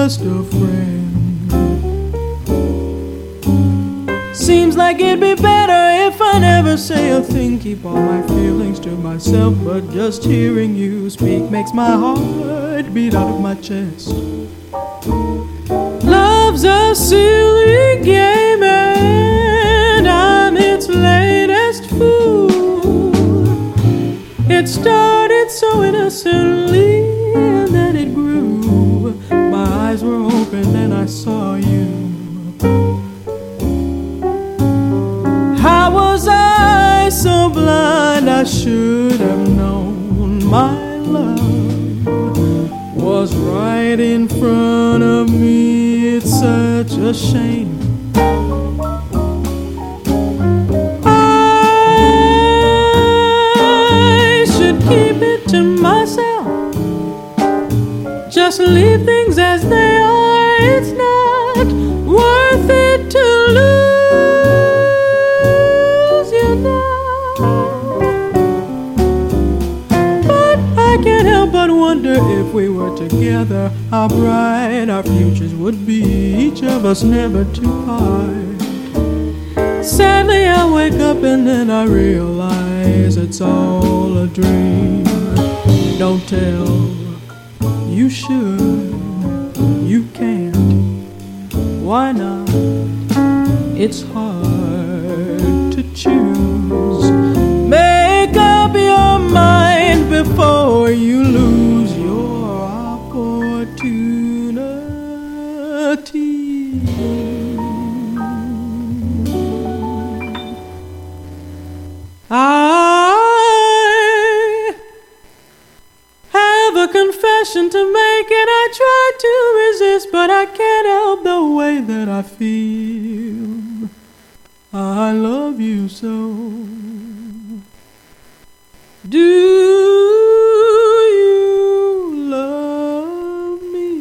just a friend. Seems like it'd be better if I never say a thing, keep all my feelings to myself, but just hearing you speak makes my heart beat out of my chest. Love's a silly game and I'm its latest fool. It started so innocently and then it grew. My eyes were open and I saw you. How was I so blind? I should have known my love was right in front of me. It's such a shame. I should keep it to myself, just leave things as they are. It's not worth it to lose you now. But I can't help but wonder if we were together, how bright our futures would be, each of us never to part. Sadly I wake up and then I realize it's all a dream. Don't tell, you should, you can't. Why not? It's hard to choose. Make up your mind before you lose your opportunity. I have a confession to make and I try to resist, but I can't help the way that I feel. I love you so. Do you love me?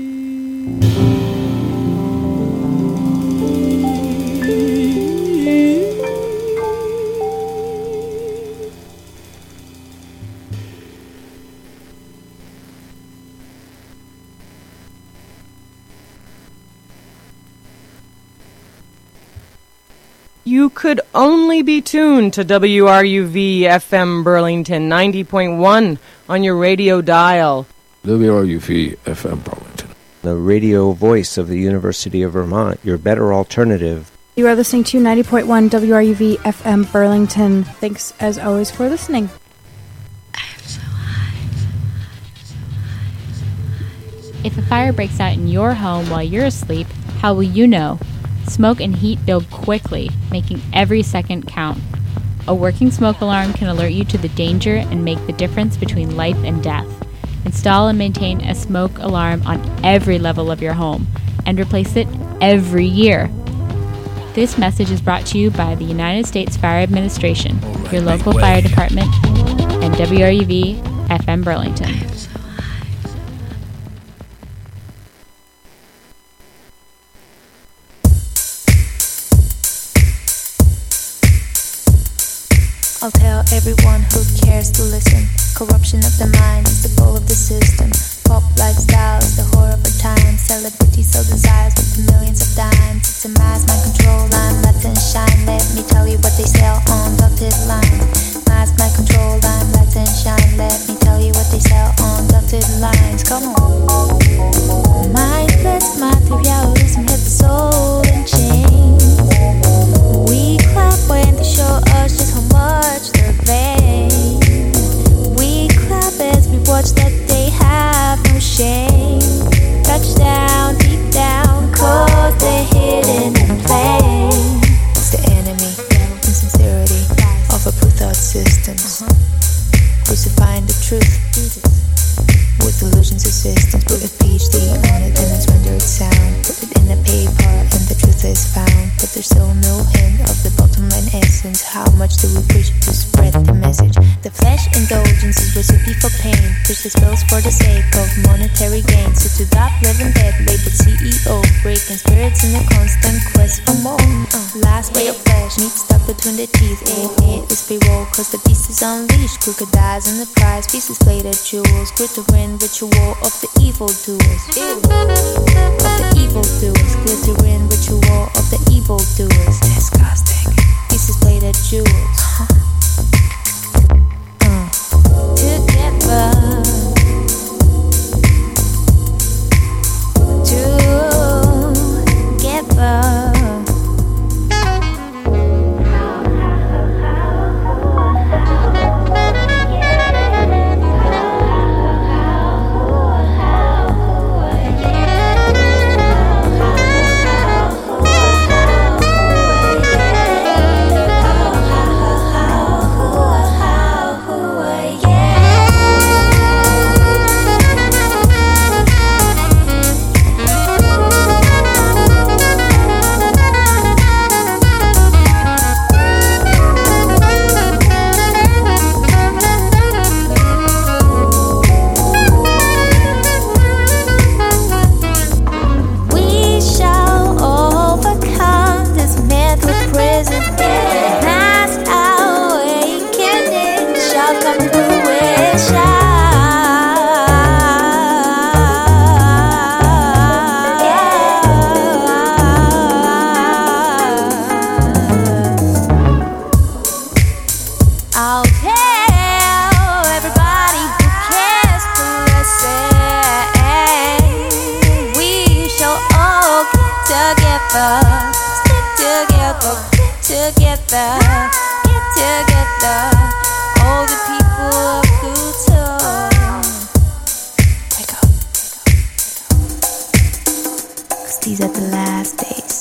You could only be tuned to WRUV FM Burlington 90.1 on your radio dial. WRUV FM Burlington, the radio voice of the University of Vermont, your better alternative. You are listening to 90.1 WRUV FM Burlington. Thanks as always for listening. If a fire breaks out in your home while you're asleep, how will you know? Smoke and heat build quickly, making every second count. A working smoke alarm can alert you to the danger and make the difference between life and death. Install and maintain a smoke alarm on every level of your home, and replace it every year. This message is brought to you by the United States Fire Administration, your local fire department, and WRUV FM Burlington. I'll tell everyone who cares to listen. Corruption of the mind is the goal of the system. Pop lifestyle is the whore of our time. Celebrity so desires with millions of dimes. It's a mass mind control line, let them shine. Let me tell you what they sell on dotted line. Mass mind control line, let them shine. Let me tell you what they sell on dotted lines. Come on. Mindless materialism hit the soul in chains. We clap when they show us just how much they're vain. We clap as we watch that they have no shame. Touchdown, deep down, cause they're hidden in plain. It's the enemy, insincerity of our blue thought systems. Crucifying the truth with illusions of systems. Put a PhD on it and then render it sound. Put it in a paper and the truth is found. But there's still no hint of the bottom line essence. How much do we preach to spread the message? The flesh indulgence is recipe for pain. Push the spells for the sake of monetary gain. So to that living dead labeled CEO, breaking spirits in a constant quest for more. Last ray of flesh, meat stuck between the teeth. It is payroll cause the beast is thieves unleash crocodiles and the prize pieces plated jewels. Glittering ritual of the evil doers. Ew. Of the evil doers. Glittering ritual of the evil doers. Disgusting. Pieces plated jewels. Together. Together. These are the last days.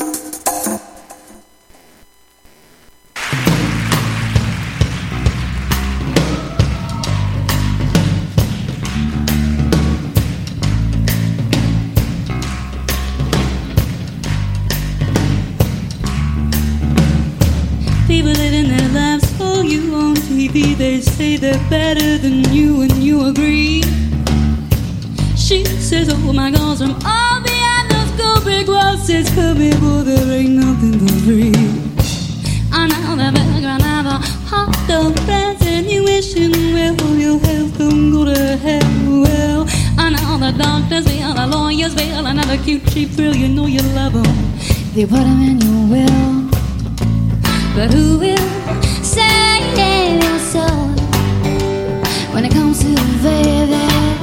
People living their lives for you on TV. They say they're better than you and you agree. She says, oh my gosh, I'm all behind those gold brick walls. Says, come here, boy, there ain't nothing for free. I know the background of a hot dog fans and you wishing, well, your health don't go to hell. Well, I know the doctors will, the lawyers will, another cute cheap thrill, you know you love them. They put them in your will. But who will save your soul when it comes to baby?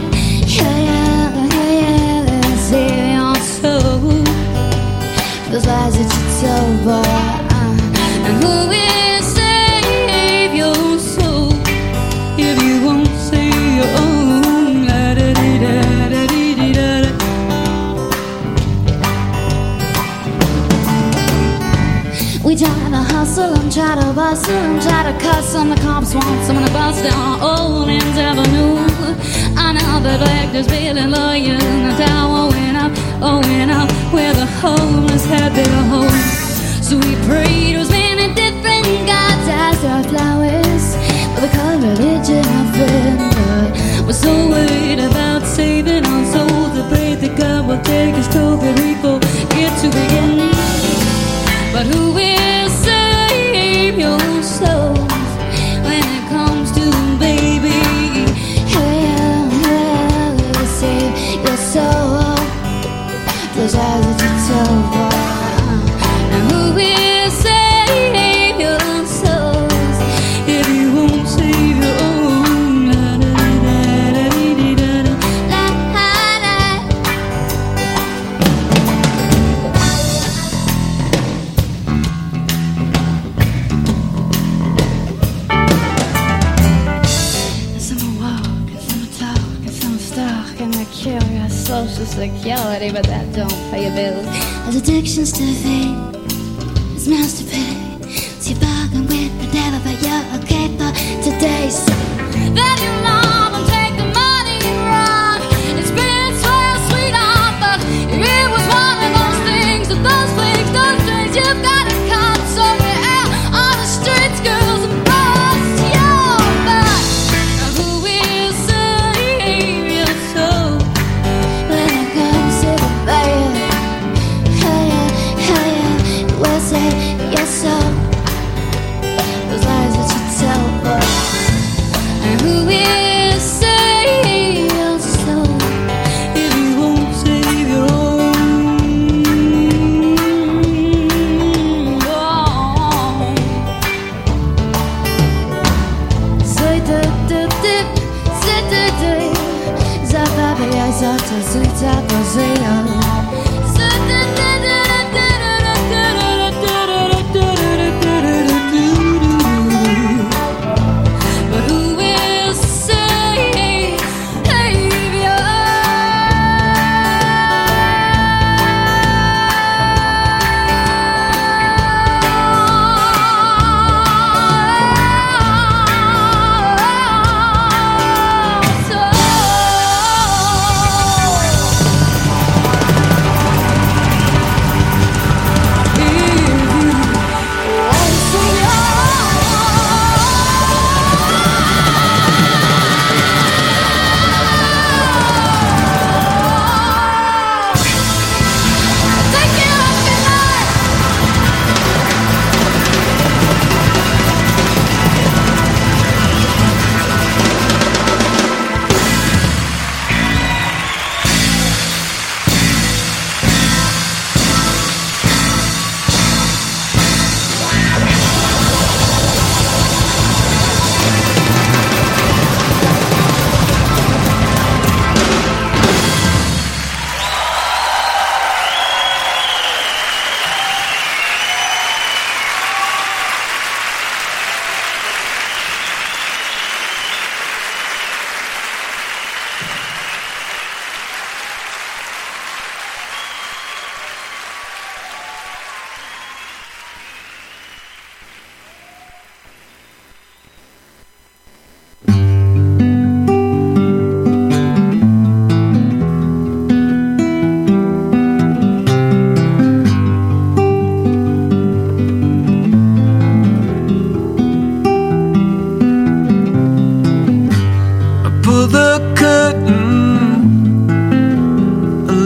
Save your soul. Those lies that you tell, boy. And who will save your soul if you won't save your own? We try to hustle and try to bustle and try to cuss on the cops want someone to bust down Old Ends Avenue. I know the doctors bailing lawyers in the tower went up where the homeless had their home. So we prayed to many different gods as our flowers, but we call religion our friend. But we're so worried about saving our souls, we pray that God will take us to the repo, get to begin. But who will save your soul when it comes to baby? Will save your soul. Those eyes that you tell, boy. And who will save your souls if you won't save your own? Social security, but that don't pay your bills. There's addictions to fame, there's mouths to pay. So you bargain with the devil, but you're okay for today. So then you love and take the money and run. It's been swell, sweetheart, but it was one of those things. That those things you've got to cut. So you're out on the streets, girls and boys. You're back. Now who will save your soul? We'll say yes, so those lies that you tell, boy.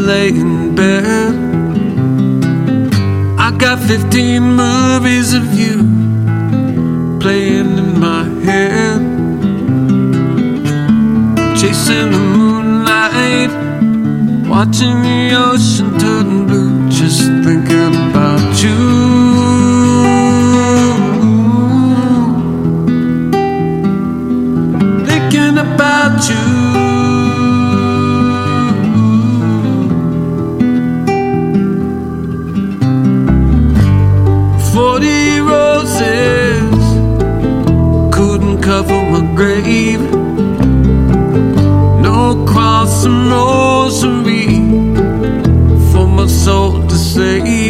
lay in bed. I got 15 movies of you playing in my head, chasing the moonlight, watching the ocean turn blue, just thinking about you. Thinking about you. 40 roses couldn't cover my grave. No cross and rosary for my soul to save.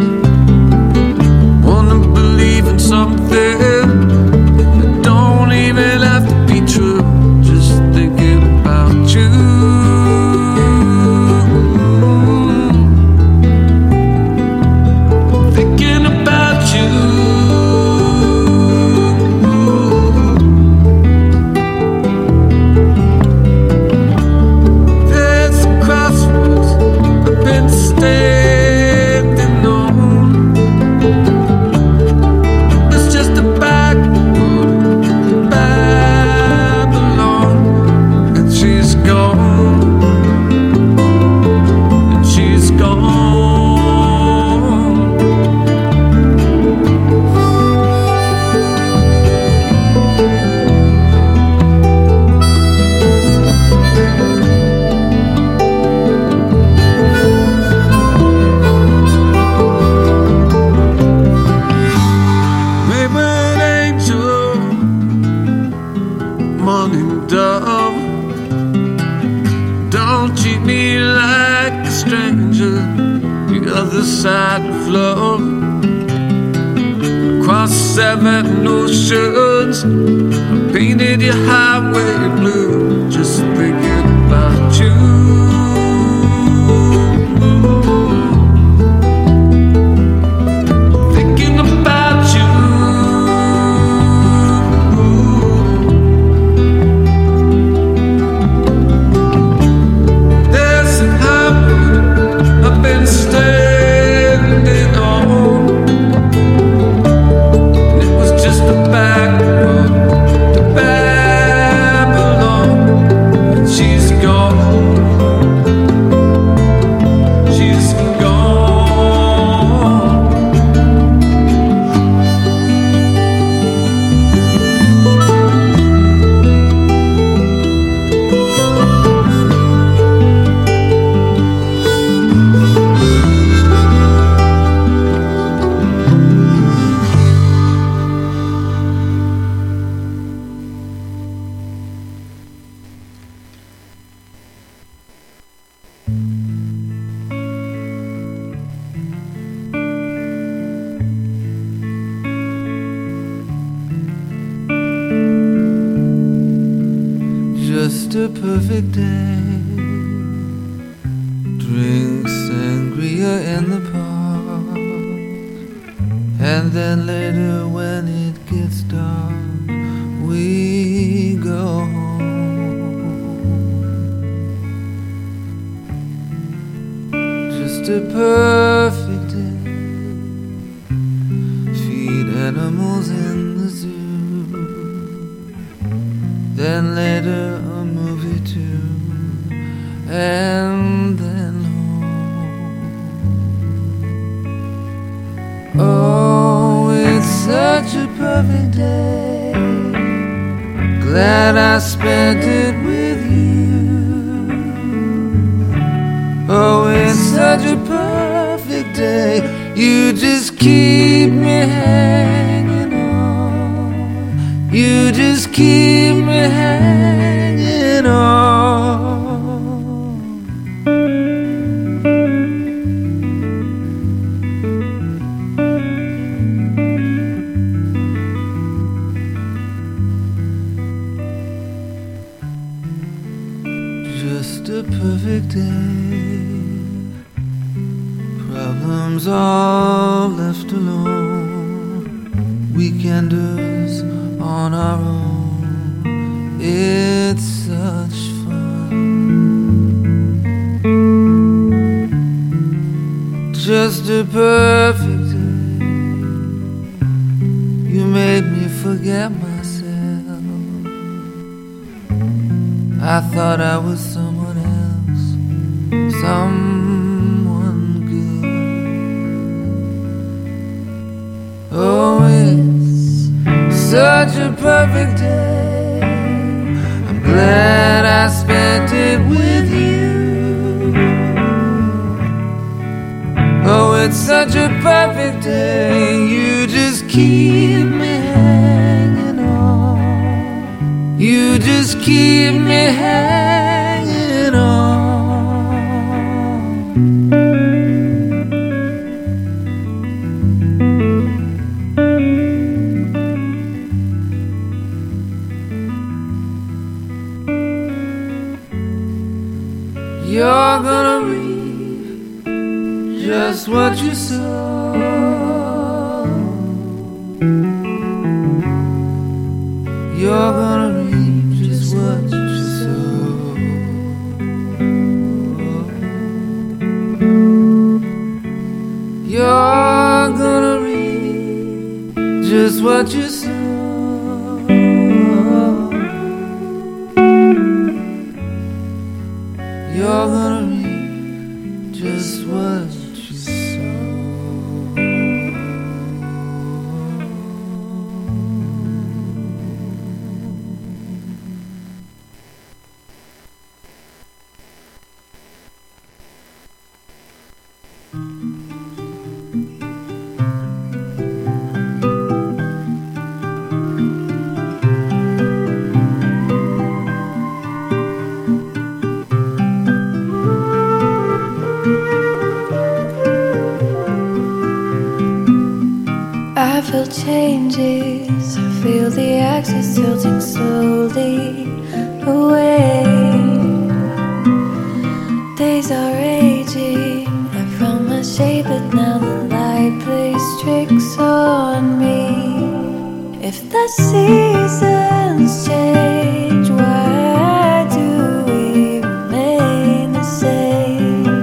Wanna believe in something that don't even have to be true. Just thinking about you. Thinking about you. There's a crossroads I've been standing on. It's just a back road to Babylon, and she's gone, and she's gone. Wayward angel, morning dove, don't treat me like a stranger. The other side of love, across 7 oceans, I painted your highway blue, just thinking about you. Thinking about you. There's a highway I've been standing on, and it was just a back road to Babylon, and she's gone. She's gone. Just a perfect day. Drink sangria in the park, and then later when it gets dark, we go home. Just a perfect day. Feed animals in the zoo, then later a movie too, and then home. Oh, it's such a perfect day. Glad I spent it with you. Oh, it's such a perfect day. You just keep me hanging on. You just keep me hanging on. Just a perfect day. Problems all left alone. Weekenders on our own. It's such fun. just a perfect day. You made me forget myself. I thought I was someone else, someone good. Oh, it's such a perfect day. I'm glad I spent it with you. Oh, it's such a perfect day. You just keep me hanging on. You just keep me hanging on. You're gonna reap just what you sow. You're gonna reap just what you sow. You're gonna reap just what you sow. You're gonna reap just what you sow. I feel changes, I feel the axis tilting slowly away. Days are aging, I found my shape, but now the light plays tricks on me. If the seasons change,